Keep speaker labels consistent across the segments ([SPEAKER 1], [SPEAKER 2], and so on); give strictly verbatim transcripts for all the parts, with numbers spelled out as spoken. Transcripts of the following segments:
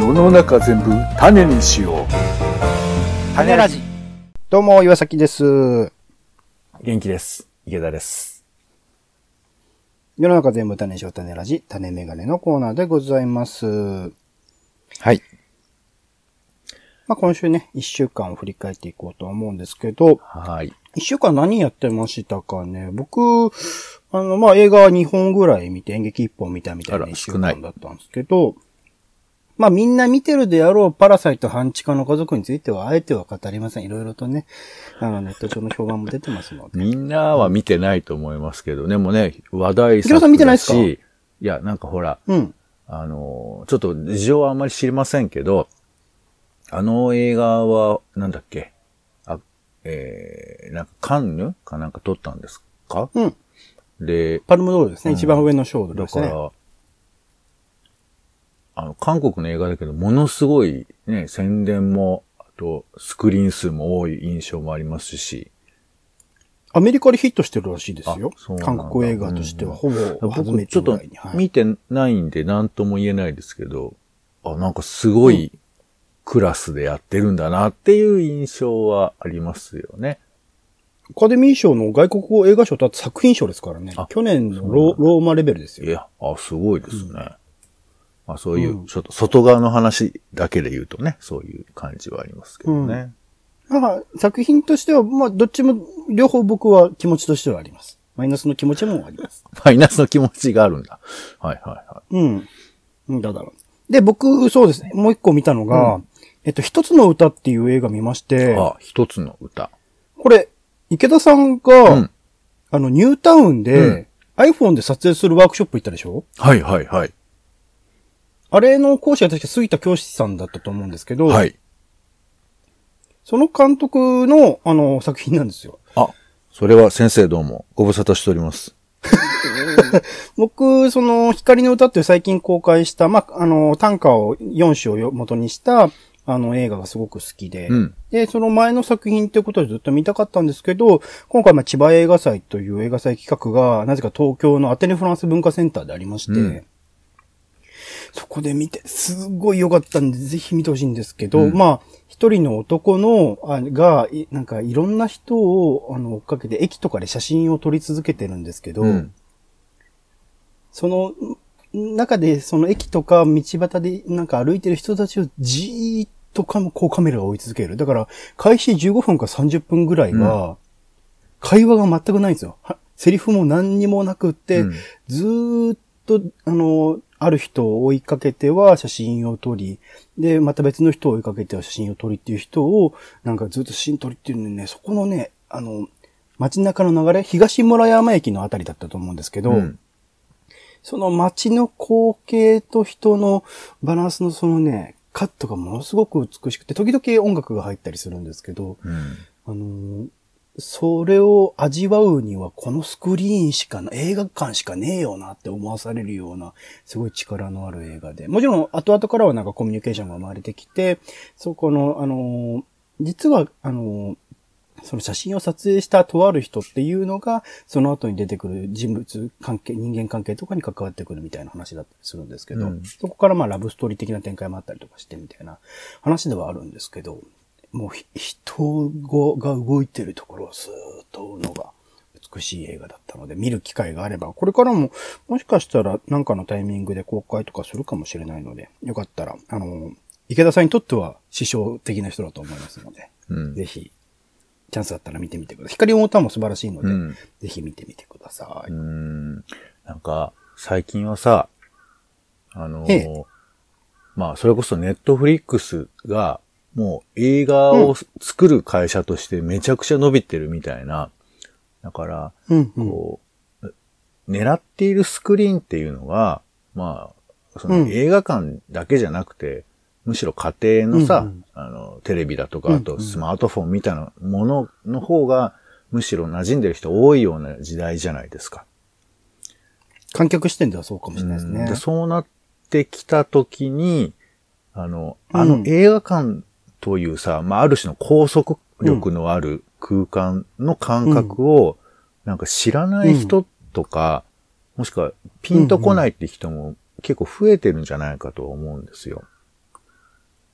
[SPEAKER 1] 世の中全部種にしよう。
[SPEAKER 2] 種ラジ。どうも岩崎です。
[SPEAKER 3] 元気です。池田です。
[SPEAKER 2] 世の中全部種にしよう種ラジ、種メガネのコーナーでございます。はい。まあ今週ね、一週間を振り返っていこうと思うんですけど、
[SPEAKER 3] はい。
[SPEAKER 2] 一週間何やってましたかね。僕、あの、まあ映画にほんぐらい見て演劇いっぽん見たみたいな一週間だったんですけど、まあみんな見てるであろうパラサイト半地下の家族についてはあえては語りません。いろいろとね、あのネット上の評判も出てますので。
[SPEAKER 3] みんなは見てないと思いますけど、でもね、話題作だし。
[SPEAKER 2] 池田さん見てないですか？い
[SPEAKER 3] や、なんかほら、
[SPEAKER 2] うん。
[SPEAKER 3] あの、ちょっと事情はあんまり知りませんけど、あの映画は、なんだっけ、あ、えー、なんかカンヌかなんか撮ったんですか？
[SPEAKER 2] うん。
[SPEAKER 3] で、
[SPEAKER 2] パルムドールですね、うん、一番上の賞ですね。
[SPEAKER 3] だから、あの、韓国の映画だけど、ものすごいね、宣伝も、あと、スクリーン数も多い印象もありますし。
[SPEAKER 2] アメリカでヒットしてるらしいですよ。韓国映画としては、ほぼ初めてぐらいに。
[SPEAKER 3] ちょっと見てないんで何とも言えないですけど、あ、なんかすごいクラスでやってるんだなっていう印象はありますよね。
[SPEAKER 2] アカデミー賞の外国語映画賞とあと作品賞ですからね。去年の ロ, ローマレベルですよ。
[SPEAKER 3] いや、あ、すごいですね。うん、まあそういう、ちょっと外側の話だけで言うとね、そういう感じはありますけどね。
[SPEAKER 2] うん、まあ作品としては、まあどっちも、両方僕は気持ちとしてはあります。マイナスの気持ちもあります。
[SPEAKER 3] マイナスの気持ちがあるんだ。はいはいはい。
[SPEAKER 2] うん。だだろう。で、僕、そうですね。もう一個見たのが、うん、えっと、一つの歌っていう映画見まして。
[SPEAKER 3] あ、一つの歌。
[SPEAKER 2] これ、池田さんが、うん、あの、ニュータウンで、うん、iPhone で撮影するワークショップ行ったでしょ？
[SPEAKER 3] はいはいはい。
[SPEAKER 2] あれの講師は確か杉田教師さんだったと思うんですけど、
[SPEAKER 3] はい。
[SPEAKER 2] その監督の、あの、作品なんですよ。
[SPEAKER 3] あ、それは先生どうもご無沙汰しております。
[SPEAKER 2] 僕、その、光の歌って最近公開した、まあ、あの、短歌をよん首を元にした、あの、映画がすごく好きで、うん、で、その前の作品ってことでずっと見たかったんですけど、今回、まあ、千葉映画祭という映画祭企画が、なぜか東京のアテネフランス文化センターでありまして、うん、そこで見て、すごい良かったんで、ぜひ見てほしいんですけど、うん、まあ、一人の男の、あが、なんかいろんな人を、あの、追っかけて、駅とかで写真を撮り続けてるんですけど、うん、その、中で、その駅とか道端でなんか歩いてる人たちをじーっとかこうカメラが追い続ける。だから、開始じゅうごふんかさんじゅっぷんぐらいは、会話が全くないんですよ。セリフも何にもなくって、うん、ずーっと、あの、ある人を追いかけては写真を撮り、で、また別の人を追いかけては写真を撮りっていう人を、なんかずっと写真撮りっていうのにね、そこのね、あの、街中の流れ、東村山駅のあたりだったと思うんですけど、うん、その街の光景と人のバランスのそのね、カットがものすごく美しくて、時々音楽が入ったりするんですけど、うん、あの、それを味わうにはこのスクリーンしかな、映画館しかねえよなって思わされるような、すごい力のある映画で。もちろん、後々からはなんかコミュニケーションが生まれてきて、そこの、あの、実は、あの、その写真を撮影したとある人っていうのが、その後に出てくる人物関係、人間関係とかに関わってくるみたいな話だったりするんですけど、うん、そこからまあラブストーリー的な展開もあったりとかしてみたいな話ではあるんですけど、もう人が動いてるところをスーッと追うのが美しい映画だったので、見る機会があれば、これからももしかしたら何かのタイミングで公開とかするかもしれないので、よかったら、あの、池田さんにとっては師匠的な人だと思いますので、うん、ぜひ、チャンスあったら見てみてください。光の歌も素晴らしいので、うん、ぜひ見てみてください。
[SPEAKER 3] うーん、なんか、最近はさ、あのー、まあ、それこそネットフリックスが、もう映画を作る会社としてめちゃくちゃ伸びてるみたいな。だから、
[SPEAKER 2] うんうん、
[SPEAKER 3] こう、狙っているスクリーンっていうのが、まあ、その映画館だけじゃなくて、うん、むしろ家庭のさ、うんうん、あの、テレビだとか、あとスマートフォンみたいなものの方が、むしろ馴染んでる人多いような時代じゃないですか。
[SPEAKER 2] 観客視点ではそうかもしれないですね。
[SPEAKER 3] うん、でそうなってきたときに、あの、あの映画館というさ、まあ、ある種の拘束力のある空間の感覚を、なんか知らない人とか、うん、もしくはピンとこないって人も結構増えてるんじゃないかと思うんですよ。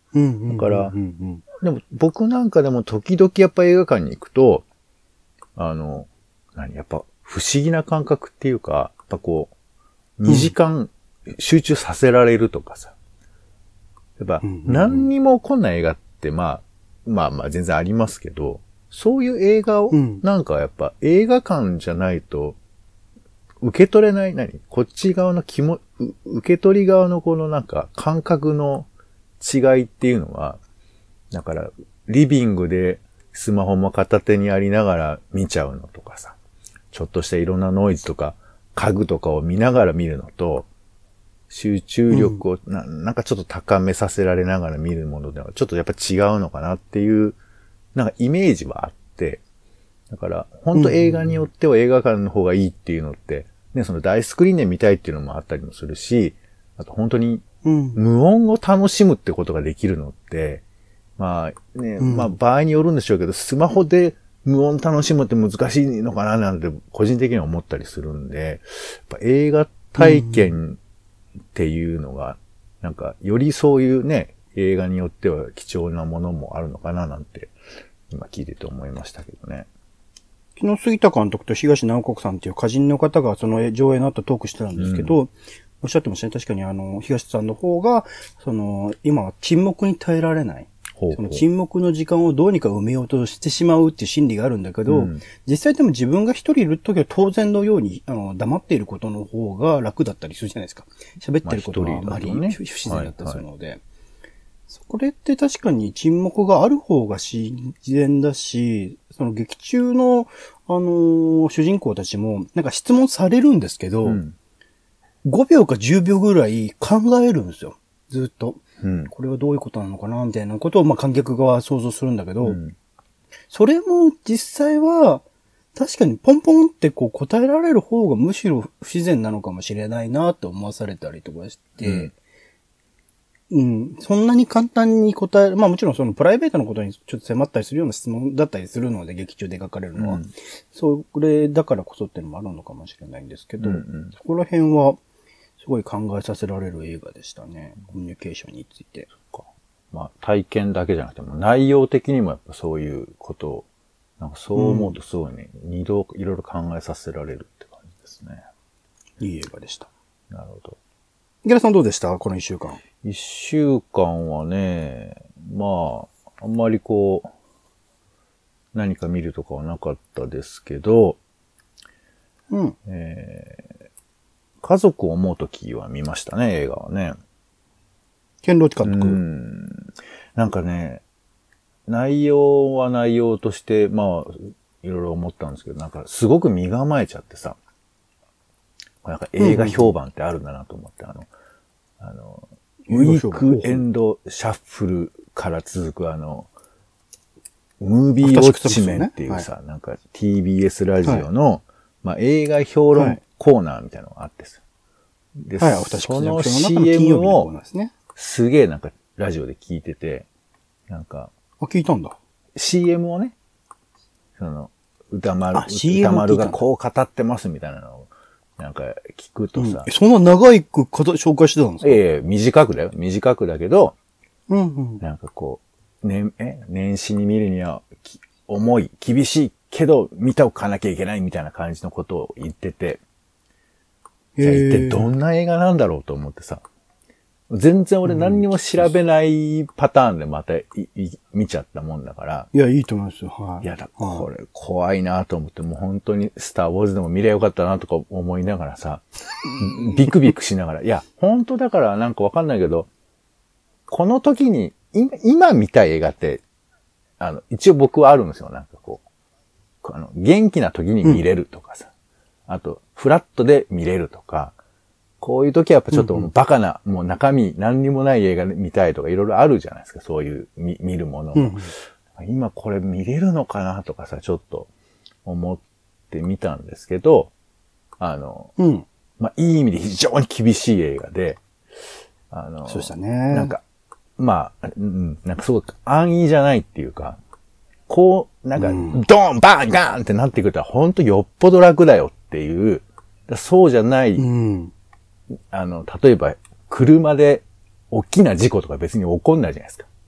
[SPEAKER 2] うん。
[SPEAKER 3] だから、でも僕なんかでも時々やっぱ映画館に行くと、あの、何、やっぱ不思議な感覚っていうか、やっぱこう、にじかん集中させられるとかさ。やっぱ何にも起こんない映画ってまあ、まあまあ全然ありますけど、そういう映画を、なんかやっぱ映画館じゃないと、受け取れない、何こっち側の気も、受け取り側のこのなんか感覚の違いっていうのは、だからリビングでスマホも片手にありながら見ちゃうのとかさ、ちょっとしたいろんなノイズとか家具とかを見ながら見るのと、集中力を な, なんかちょっと高めさせられながら見るものではちょっとやっぱ違うのかなっていう、なんかイメージはあって、だから本当映画によっては映画館の方がいいっていうのって、ね、その大スクリーンで見たいっていうのもあったりもするし、あと本当に無音を楽しむってことができるのって、まあね、まあ場合によるんでしょうけど、スマホで無音楽しむって難しいのかななんて個人的には思ったりするんで、やっぱ映画体験っていうのが、なんかよりそういうね、映画によっては貴重なものもあるのかななんて、今聞いてて思いましたけどね。
[SPEAKER 2] 昨日杉田監督と東直国さんっていう歌人の方がその上映の後トークしてたんですけど、うん、おっしゃってましたね。確かにあの、東さんの方が、その、今は沈黙に耐えられない。ほうほうその沈黙の時間をどうにか埋めようとしてしまうっていう心理があるんだけど、うん、実際でも自分が一人いるときは当然のようにあの黙っていることの方が楽だったりするじゃないですか。喋ってることはあまり不自然だったりするので。はいはい、それって確かに沈黙がある方が自然だし、その劇中の、あのー、主人公たちもなんか質問されるんですけど、うん、ごびょうかじゅうびょうぐらい考えるんですよ。ずっと。うん、これはどういうことなのかなみたいなことを、まあ、観客側は想像するんだけど、うん、それも実際は、確かにポンポンってこう答えられる方がむしろ不自然なのかもしれないなって思わされたりとかして、うん、うん、そんなに簡単に答える、まあもちろんそのプライベートのことにちょっと迫ったりするような質問だったりするので、劇中で描かれるのは、うん、それだからこそっていうのもあるのかもしれないんですけど、うんうん、そこら辺は、すごい考えさせられる映画でしたね。コミュニケーションについて。
[SPEAKER 3] そっか。まあ体験だけじゃなくても内容的にもやっぱそういうことを、なんかそう思うとすごいね、うん、二度いろいろ考えさせられるって感じですね。
[SPEAKER 2] いい映画でした。
[SPEAKER 3] なるほど。
[SPEAKER 2] 池田さんどうでしたこの一週間。
[SPEAKER 3] 一週間はね、まあ、あんまりこう、何か見るとかはなかったですけど、
[SPEAKER 2] うん。
[SPEAKER 3] えー家族を思うときは見ましたね、映画はね。
[SPEAKER 2] ケンロチ監督。
[SPEAKER 3] うん。なんかね、内容は内容として、まあ、いろいろ思ったんですけど、なんかすごく身構えちゃってさ、なんか映画評判ってあるんだなと思って、うんうん、あの、あの、ウィークエンドシャッフルから続くあの、ムービーウォッチメンっていうさ、ねはい、なんか ティービーエス ラジオの、はい、まあ映画評論、はいコーナーみたいなのがあってさ。で、はい、その シーエム をすげえなんかラジオで聞いてて、なんか。
[SPEAKER 2] あ、聞いたんだ。
[SPEAKER 3] シーエム をね、その、歌丸、歌丸がこう語ってますみたいなのを、なんか聞くとさ。
[SPEAKER 2] うん、そんな長いく紹介してたんですか？
[SPEAKER 3] ええ、短くだよ。短くだけど、
[SPEAKER 2] うんうん、
[SPEAKER 3] なんかこう、ね、え、年始に見るには、重い、厳しいけど、見ておかなきゃいけないみたいな感じのことを言ってて、じゃあ一体どんな映画なんだろうと思ってさ。全然俺何にも調べないパターンでまたいい見ちゃったもんだから。
[SPEAKER 2] いや、いいと思いますよ。はい。
[SPEAKER 3] いやだ、これ怖いなと思って、もう本当にスターウォーズでも見りゃよかったなとか思いながらさ、ビクビクしながら。いや、本当だからなんかわかんないけど、この時に、今、今見たい映画って、あの、一応僕はあるんですよ。なんかこう、あの、元気な時に見れるとかさ。うん、あと、フラットで見れるとか、こういう時はやっぱちょっとバカな、うんうん、もう中身何にもない映画見たいとかいろいろあるじゃないですか、そういう見、見るものも、うん。今これ見れるのかなとかさ、ちょっと思ってみたんですけど、あの、
[SPEAKER 2] うん、
[SPEAKER 3] まあ、いい意味で非常に厳しい映画で、あの、
[SPEAKER 2] そうでしたね。
[SPEAKER 3] なんか、まあ、うん、なんかすごく安易じゃないっていうか、こう、なんか、うん、ドーンバーンガーンってなってくるとほんとよっぽど楽だよっていう、そうじゃない、
[SPEAKER 2] うん、
[SPEAKER 3] あの、例えば、車で大きな事故とか別に起こんないじゃないですか。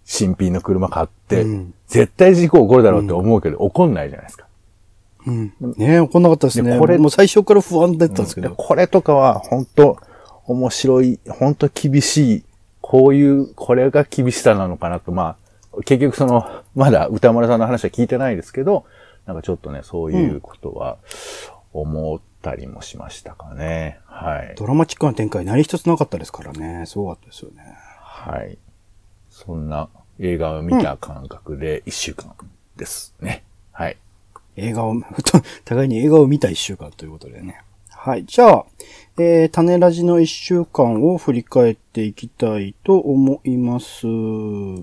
[SPEAKER 3] 新品の車買って、うん、絶対事故起こるだろうって思うけど、うん、起こんないじゃないですか。
[SPEAKER 2] うん。ねえ、起こんなかったですね。これ、もう最初から不安だったんですけど。
[SPEAKER 3] うん、これとかは、本当面白い、本当厳しい、こういう、これが厳しさなのかなと、まあ、結局その、まだ歌丸さんの話は聞いてないですけど、なんかちょっとね、そういうことは思ったりもしましたかね。うん、はい。
[SPEAKER 2] ドラマチックな展開何一つなかったですからね。すごかったですよね。
[SPEAKER 3] はい。そんな映画を見た感覚で一週間ですね。うん、はい。
[SPEAKER 2] 映画を、互いに映画を見た一週間ということでね。はい。じゃあ、えー、種ラジの一週間を振り返っていきたいと思います。うん。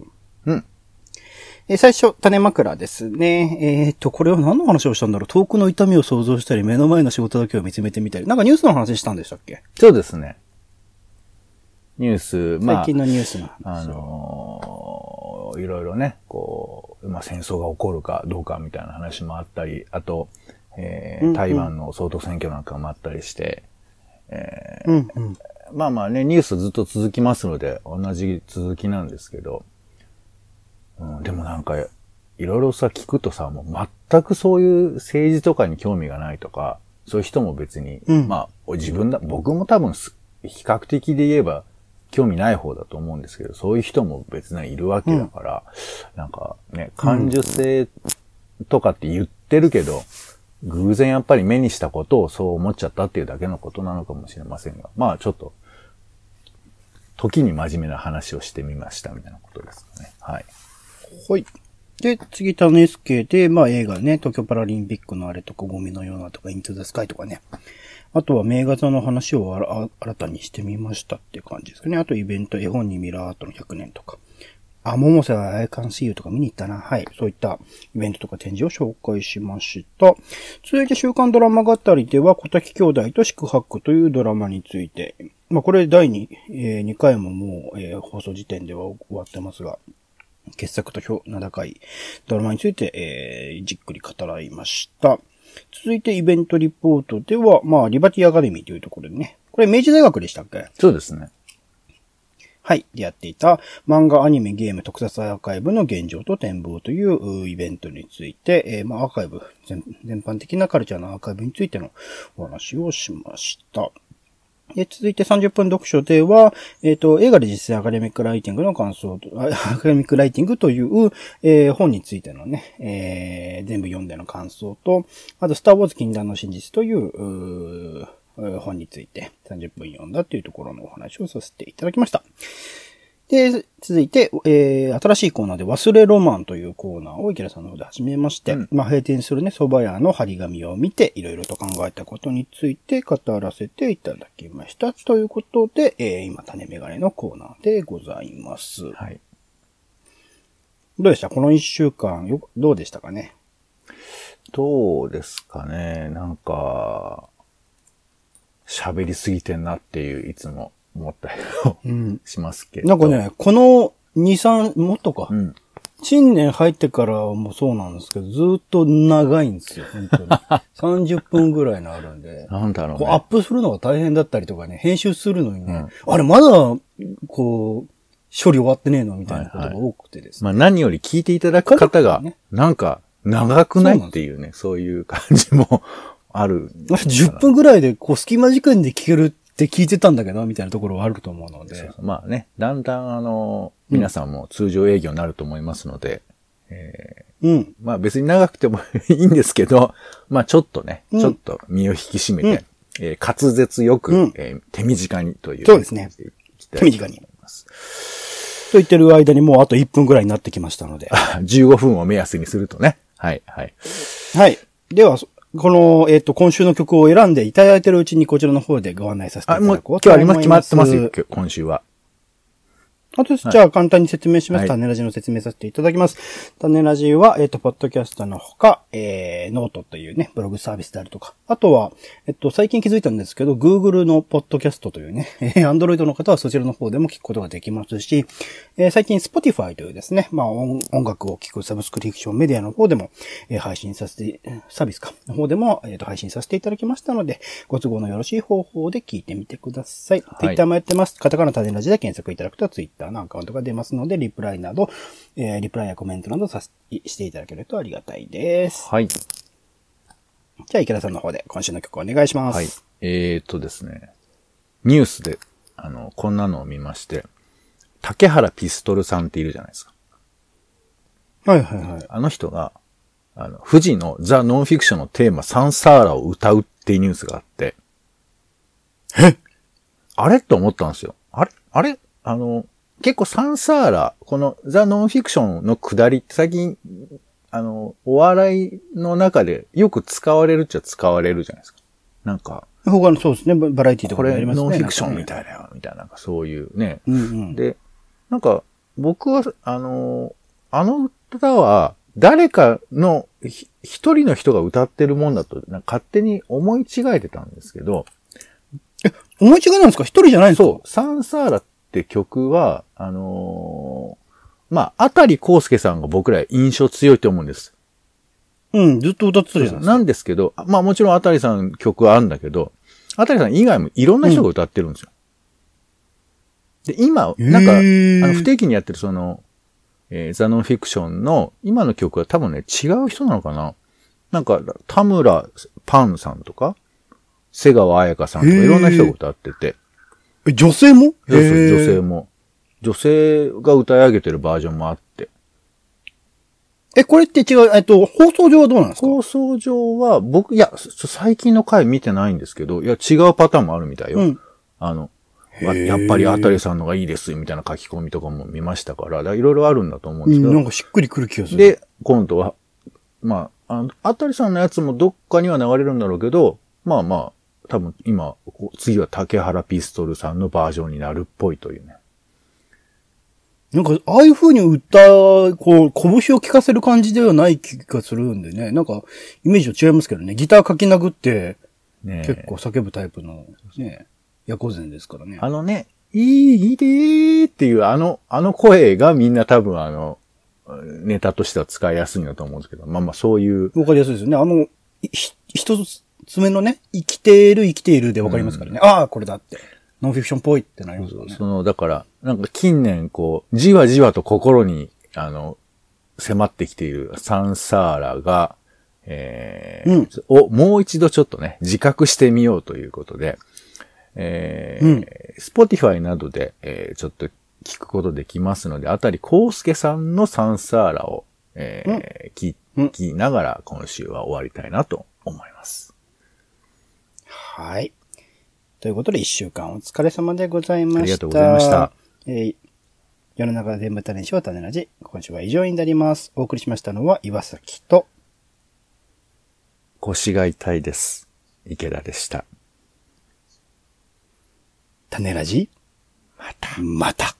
[SPEAKER 2] えー、最初、種枕ですね。えー、っと、これは何の話をしたんだろう。遠くの痛みを想像したり、目の前の仕事だけを見つめてみたり。なんかニュースの話したんでしたっけ？
[SPEAKER 3] そうですね。ニュース、まあ。
[SPEAKER 2] 最近のニュースの話。
[SPEAKER 3] あのー、いろいろね、こう、まあ戦争が起こるかどうかみたいな話もあったり、あと、えー、台湾の総統選挙なんかもあったりして、えーうんうん、まあまあね、ニュースずっと続きますので、同じ続きなんですけど、うん、でもなんか、いろいろさ、聞くとさ、もう全くそういう政治とかに興味がないとか、そういう人も別に、うん、まあ、自分だ、僕も多分、比較的で言えば、興味ない方だと思うんですけど、そういう人も別にいるわけだから、うん、なんかね、感受性とかって言ってるけど、偶然やっぱり目にしたことをそう思っちゃったっていうだけのことなのかもしれませんが、まあちょっと、時に真面目な話をしてみましたみたいなことですかね。はい。
[SPEAKER 2] はい。で、次、タネスケで、まあ映画ね、東京パラリンピックのあれとか、ゴミのようなとか、イントゥザスカイとかね。あとは名画座の話をあら新たにしてみましたっていう感じですかね。あとイベント、絵本にミラーアートのひゃくねんとか。あ、桃瀬は I can see you とか見に行ったな。はい。そういったイベントとか展示を紹介しました。続いて週刊ドラマ語りでは、小滝兄弟と四苦八苦というドラマについて。まあこれだいに、えー、にかいももう、えー、放送時点では終わってますが、傑作と名高いドラマについて、えー、じっくり語らいました。続いてイベントリポートでは、まあ、リバティアカデミーというところでね。これ明治大学でしたっけ？
[SPEAKER 3] そうですね。
[SPEAKER 2] はい。でやっていた漫画、アニメ、ゲーム、特撮アーカイブの現状と展望というイベントについて、えー、まあ、アーカイブ全、全般的なカルチャーのアーカイブについてのお話をしました。で続いてさんじゅっぷん読書では、えっと、映画で実践アカデミックライティングの感想と、アカデミックライティングという、えー、本についてのね、えー、全部読んでの感想と、あと、スターウォーズ禁断の真実という、う本についてさんじゅっぷん読んだというところのお話をさせていただきました。で、続いて、えー、新しいコーナーで忘れロマンというコーナーを池田さんの方で始めまして、うん、まあ、閉店するね、蕎麦屋の張り紙を見て、いろいろと考えたことについて語らせていただきました。ということで、えー、今、種メガネのコーナーでございます。はい。どうでした？この一週間、よ、どうでしたかね？
[SPEAKER 3] どうですかね？なんか、喋りすぎてんなっていう、いつも。思ったりうん、しますけど。
[SPEAKER 2] なんかね、このに、さん、もっとか。うん、新年入ってからもそうなんですけど、ずっと長いんですよ、本当に。さんじゅっぷんぐらいのあるんで。
[SPEAKER 3] なんだろうね。
[SPEAKER 2] こうアップするのが大変だったりとかね、編集するのにね、うん、あれまだ、こう、処理終わってねえのみたいなことが多くてですね。
[SPEAKER 3] はいはい、まあ何より聞いていただく方が、なんか長くないっていうね、そういう感じもある。
[SPEAKER 2] じゅっぷんぐらいで、こう、隙間時間で聞けるって聞いてたんだけど、みたいなところはあると思うので。
[SPEAKER 3] そうそうまあね、だんだんあの、皆さんも通常営業になると思いますので、うんえーうん、まあ別に長くてもいいんですけど、まあちょっとね、うん、ちょっと身を引き締めて、うんえー、滑舌よく、うんえー、手短にという。
[SPEAKER 2] そうですね。手短に。と言ってる間にもうあといっぷんぐらいになってきましたので。
[SPEAKER 3] じゅうごふんを目安にするとね。はい、はい。
[SPEAKER 2] はい。では、この、えっと、今週の曲を選んでいただいているうちにこちらの方でご案内させていただこうと思います。
[SPEAKER 3] あ、もう今日あります、決まってますよ、今週は。
[SPEAKER 2] あと、じゃあ簡単に説明します。はい、種ラジの説明させていただきます。種ラジは、えっと、ポッドキャストのほか、えー、ノートというね、ブログサービスであるとか、あとは、えっと、最近気づいたんですけど、Google のポッドキャストというね、Android の方はそちらの方でも聞くことができますし、えー、最近 Spotify というですね、まあ音、音楽を聴くサブスクリプションメディアの方でも、えー、配信させて、サービスか、の方でも、えっと、配信させていただきましたので、ご都合のよろしい方法で聞いてみてください。はい、Twitter もやってます。カタカナ種ラジで検索いただくと Twitter らのアカウントが出ますので、リプライなど、えー、リプライやコメントなどさししていただけるとありがたいです。
[SPEAKER 3] はい。
[SPEAKER 2] じゃあ、池田さんの方で今週の曲お願いします。
[SPEAKER 3] はい。えーとですね、ニュースで、あの、こんなのを見まして、竹原ピストルさんっているじゃないですか。
[SPEAKER 2] はいはいはい。
[SPEAKER 3] あの人が、あの、富士のザ・ノンフィクションのテーマ、サンサーラを歌うっていうニュースがあって、
[SPEAKER 2] え
[SPEAKER 3] あれと思ったんですよ。あれあれあの、結構サンサーラ、このザ・ノンフィクションの下りって最近、あの、お笑いの中でよく使われるっちゃ使われるじゃないですか。なんか、
[SPEAKER 2] 他のそうですね、バラエティとかでやりますね。
[SPEAKER 3] これノンフィクションみたいだよ、みたいな、なんかそういうね。
[SPEAKER 2] うんうん、で、
[SPEAKER 3] なんか、僕は、あの、あの歌は、誰かの、一人の人が歌ってるもんだと、勝手に思い違えてたんですけど。
[SPEAKER 2] え、思い違いなんですか？一人じゃないんですか？
[SPEAKER 3] そう。サンサーラって曲は、あのー、まあ、あたりこうすけさんが僕ら印象強いと思うんです。
[SPEAKER 2] うん、ずっと歌ってたじゃないですか。
[SPEAKER 3] なんですけど、まあもちろんあたりさん曲はあるんだけど、あたりさん以外もいろんな人が歌ってるんですよ。うん、で、今、なんか、あの不定期にやってるその、えー、ザ・ノンフィクションの今の曲は多分ね、違う人なのかな？なんか、田村パンさんとか、瀬川彩香さんとかいろんな人が歌ってて。
[SPEAKER 2] え、女性も？
[SPEAKER 3] そうそう、女性も。女性が歌い上げてるバージョンもあって。
[SPEAKER 2] え、これって違う、えっと、放送上はどうなんですか？
[SPEAKER 3] 放送上は、僕、いや、最近の回見てないんですけど、いや、違うパターンもあるみたいよ。うん、あの、やっぱりあたりさんのがいいです、みたいな書き込みとかも見ましたから、いろいろあるんだと思うんですけど、
[SPEAKER 2] うん。なんかしっくりくる気がする。
[SPEAKER 3] で、今度は、まあ、あの、あたりさんのやつもどっかには流れるんだろうけど、まあまあ、多分今、次は竹原ピストルさんのバージョンになるっぽいというね。
[SPEAKER 2] なんか、ああいう風に歌、こう、拳を聴かせる感じではない気がするんでね。なんか、イメージと違いますけどね。ギター書き殴って、ね、結構叫ぶタイプの、ね、ヤコゼンですからね。
[SPEAKER 3] あのね、いいでーっていうあの、あの声がみんな多分あの、ネタとしては使いやすいんだと思うんですけど、まあまあそういう。
[SPEAKER 2] わかりやすいですよね。あの、ひ、一つ目のね、生きている生きているでわかりますからね。うん、ああ、これだって。ノンフィクションっぽいってなりますよね。
[SPEAKER 3] その、だから、なんか近年こう、じわじわと心に、あの、迫ってきているサンサーラが、えー、うん、をもう一度ちょっとね、自覚してみようということで、えー、うん、Spotify などで、えー、ちょっと聞くことできますので、あたりこうすけさんのサンサーラを、えーうん、聞きながら今週は終わりたいなと思います。
[SPEAKER 2] はい。ということで一週間お疲れ様でございました。あり
[SPEAKER 3] がとうございました。
[SPEAKER 2] えー、世の中で全部種しを種ラジ。今週は以上になります。お送りしましたのは岩崎と
[SPEAKER 3] 腰が痛いです。池田でした。
[SPEAKER 2] 種ラジ。
[SPEAKER 3] また。
[SPEAKER 2] また。